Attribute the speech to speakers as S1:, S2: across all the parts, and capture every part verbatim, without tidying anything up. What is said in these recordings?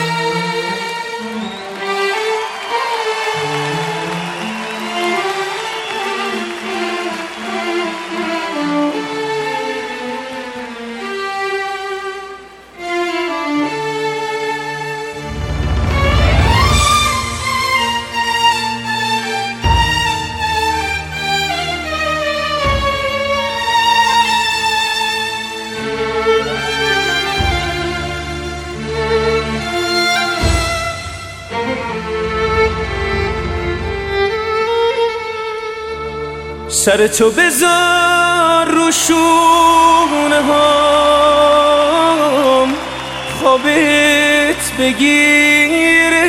S1: سر تو بذار رو شونه هام خوابت بگیره،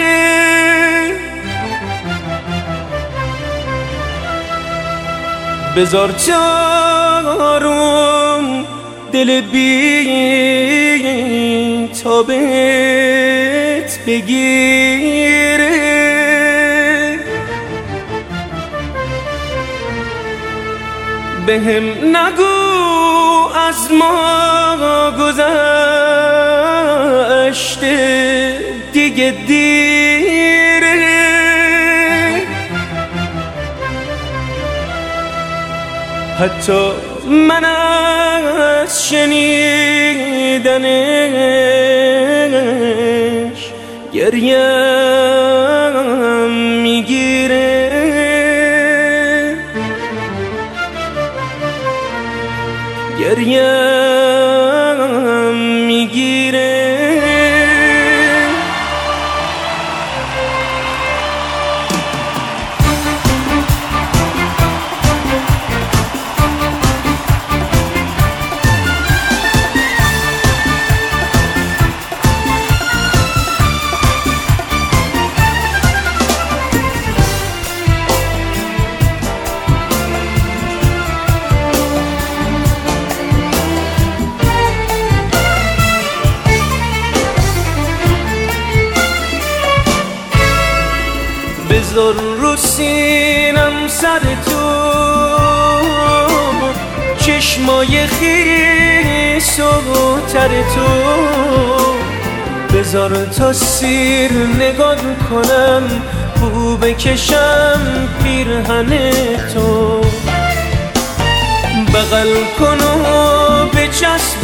S1: بذار جارم دل بی تابت بگیره. بهم نگو از ما گذشته دیگه دیره، حتی من از شنیدنش گریم میگیره. گریم میگیره. بذار رو سینم سر تو چشمای خیس و تر تو، بذار تا سیر نگاه کنم بو بکشم پیرهن تو، بغل کن و بچسب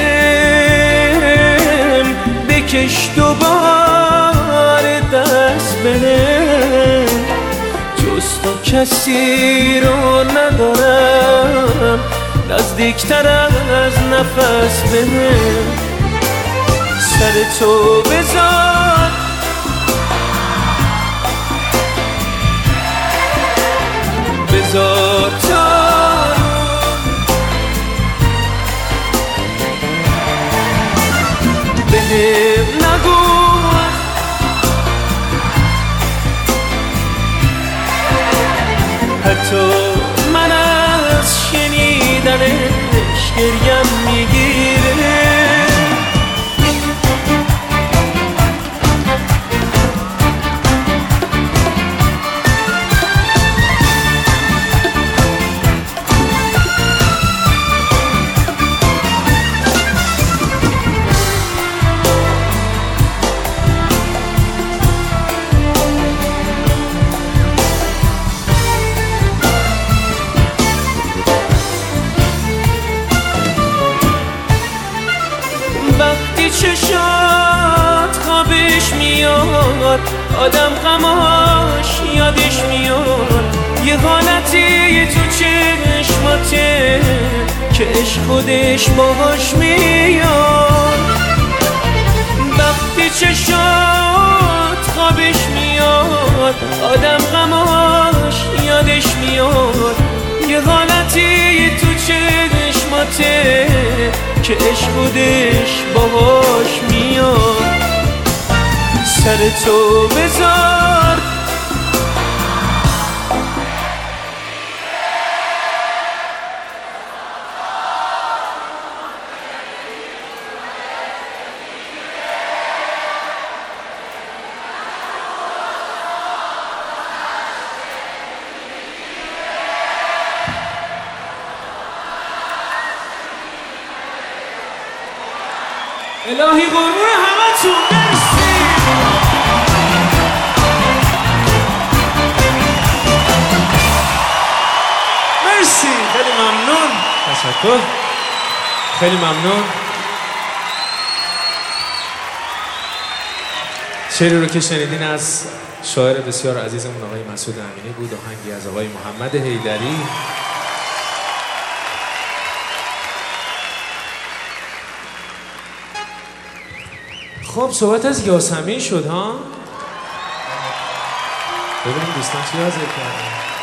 S1: بهم بکش دوباره دست بهم، جز تو کسی رو ندارم نزدیکتر از نفس بهم. سر تو بذار بذار تا بهم نگو حتی من از شنیدنش گریم میگیره. وقتی چشات خوابش میاد آدم غماش یادش میاد، یه حالتی تو چشماته که عشق خودش باهاش میاد. وقتی چشات خوابش میاد آدم غماش یادش میاد، یه حالتی تو چشماته که عشق خودش باهاش میاد. سر تو بذار الهی قربون همه تون. مرسی. مرسی، خیلی ممنون. تشکر، خیلی ممنون. شعری رو که شنیدین از شاعر بسیار عزیزمون آقای مسعود امینی بود، آهنگی از آقای محمد حیدری. خب صحبت از یاسمین شد ها. ببینیم دوستان چی حاضر کردن.